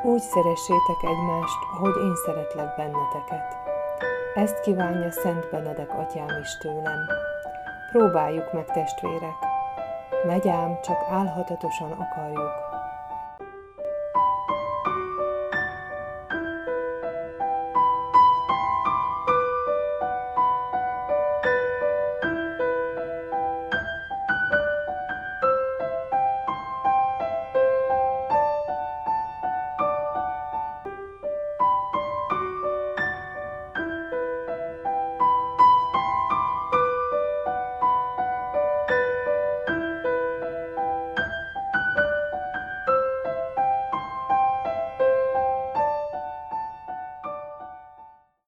úgy szeressétek egymást, ahogy én szeretlek benneteket. Ezt kívánja Szent Benedek atyám is tőlem. Próbáljuk meg, testvérek! Megy ám, csak álhatatosan akarjuk.